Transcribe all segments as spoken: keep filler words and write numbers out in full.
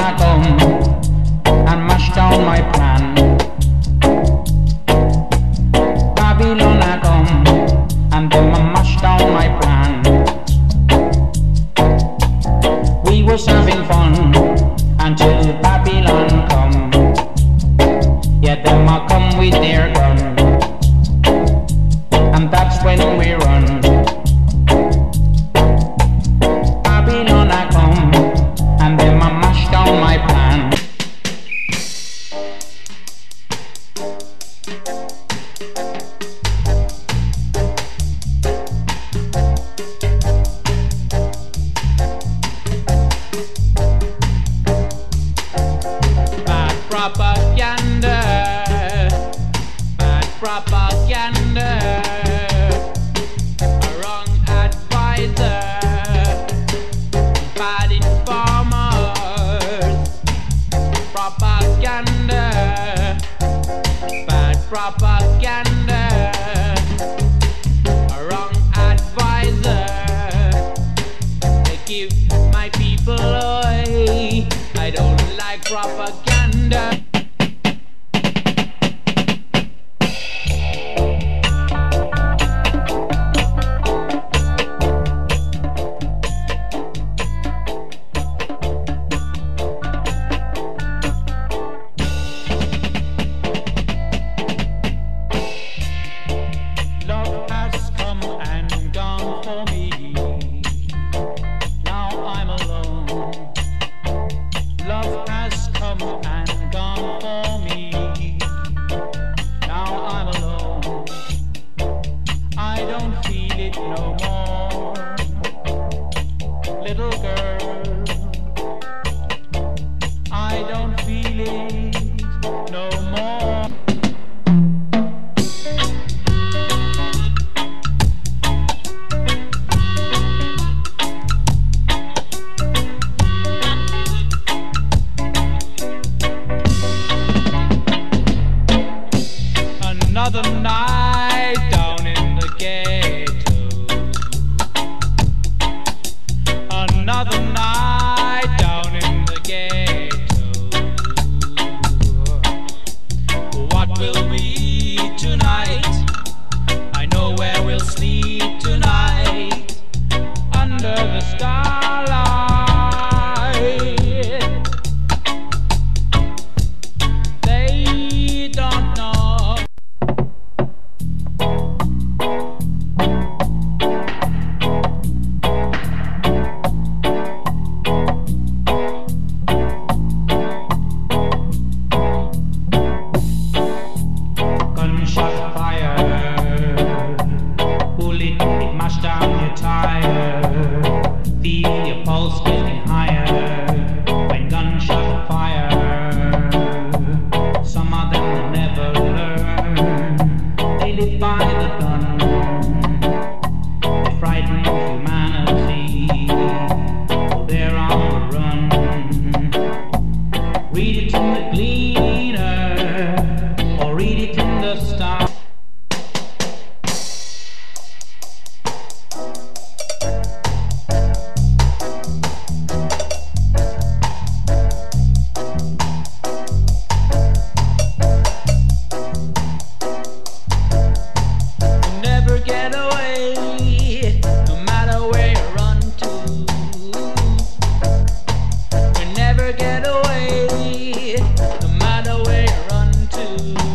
I come and mash down my plan. Babylon I come and them I mash down my plan. We was having fun until Babylon come. Yeah, them I come with their gun, and that's when we run. Babylon I come and them I mash down my plan. Bad propaganda, bad propaganda, a wrong advisor, bad informers, propaganda, bad propaganda, a wrong advisor. They give my people away. I don't like propaganda. Love has come and gone for me. Now I'm alone. Love has come and gone for me. Now I'm alone. I don't feel it no more. Little girl, I don't feel it no more. Another night down in the ghetto. Another night down in the ghetto. What will we tonight? I know where we'll sleep tonight. Under the starlight. They don't know. Gunshot fire, bullet, it mash down your tire. Feel your pulse getting higher when gunshot fire. Some of them will never learn. They live by the gun. They frighten humanity. So they're on the run. Read it in the Gleaner or read it in the Star. You never get away, no matter where you run to. You never get away, no matter where you run to.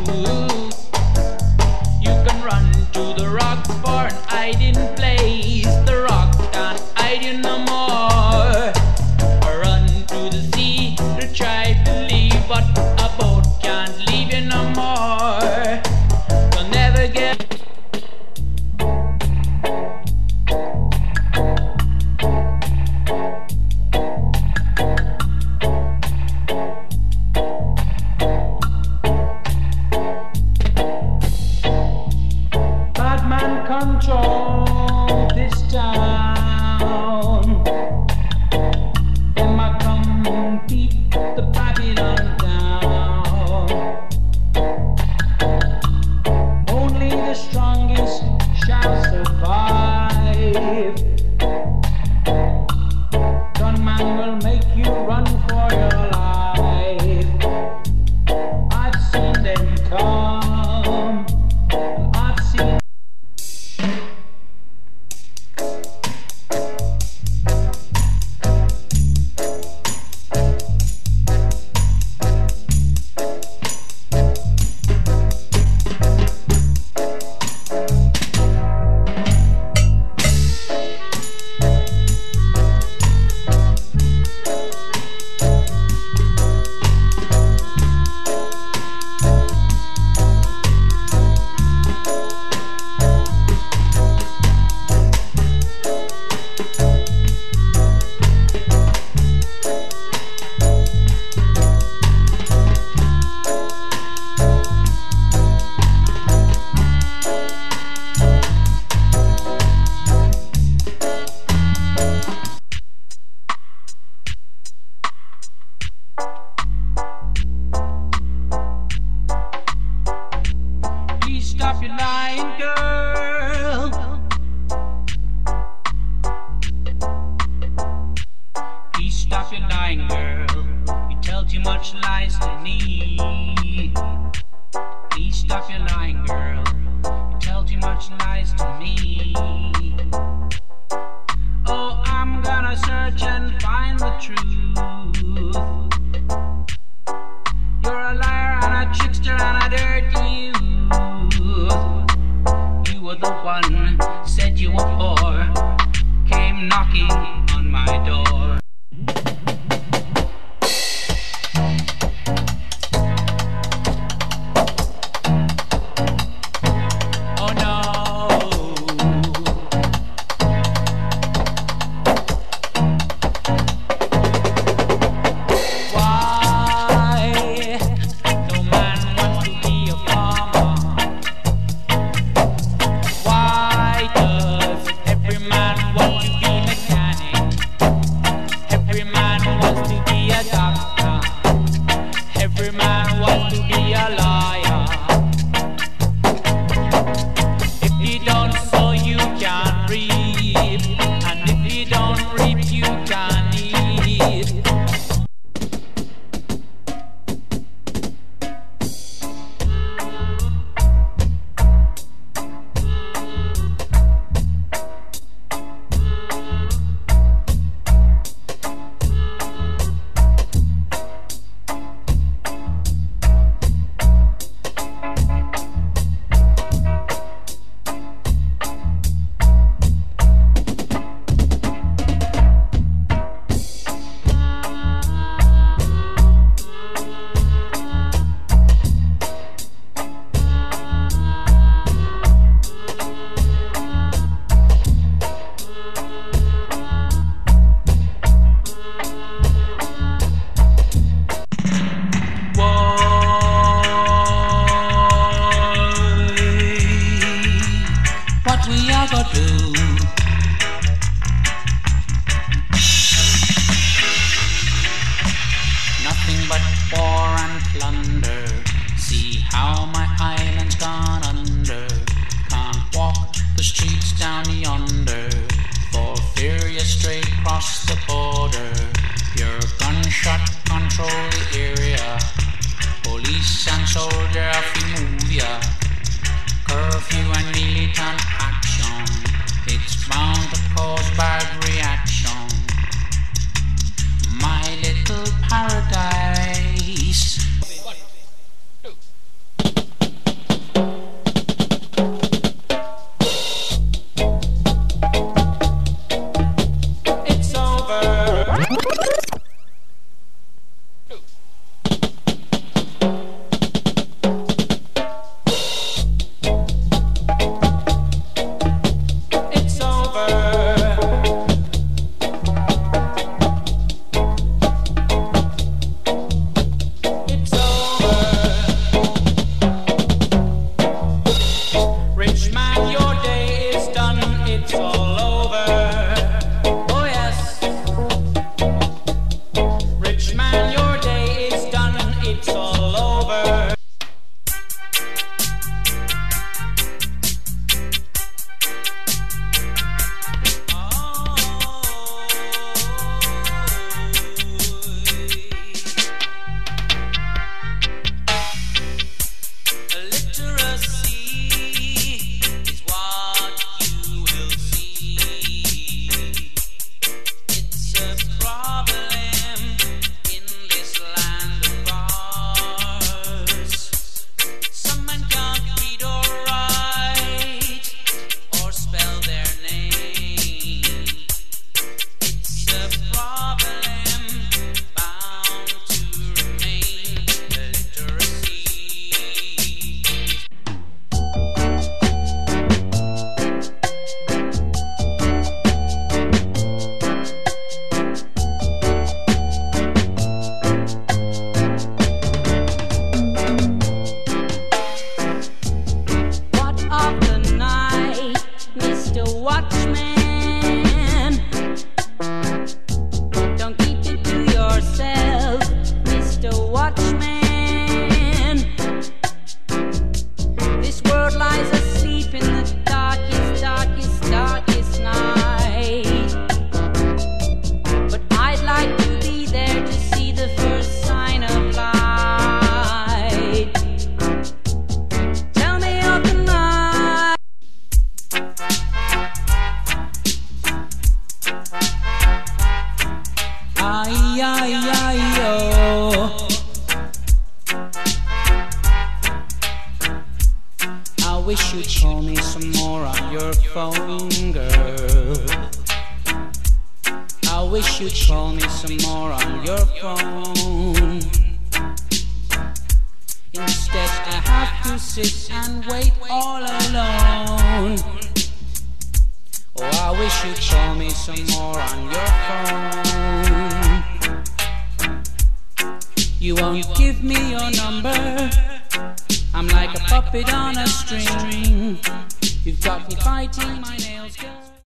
You can run to the rock for an hiding place. The rock can't hide you no more. Or run to the sea to try to leave, but a boat can't leave you no more. You'll never get. Bad man control this town. Them I come keep the Babylon down. too much lies to me. Please stop your lying, girl. You tell too much lies to me. Oh, I'm gonna search and find the truth. You're a liar and a trickster and a dirty youth. You were the one, said you were poor, came knocking on my door. Oh no. Why no man wants to be a farmer? Why does every man want to be mechanic? Every man wants to be a doctor. Every man wants to be a lawyer. If you don't sow, you can reap, and if you don't reap, you can eat. What we are gonna do? Nothing but war and plunder. See how my island's gone under. Can't walk the streets down yonder, for fear you stray across the border. Your gunshot control the area. Police and soldier if you move ya. Curfew and militant action, it's bound to cause bad reaction. My little paradise. It's over. wish you'd call me some more on your phone, girl. I wish you'd call me some more on your phone. Instead I have to sit and wait all alone. Oh, I wish you'd call me some more on your phone. You won't give me your number. I'm like a puppet on a string. You've got me biting my nails, girl.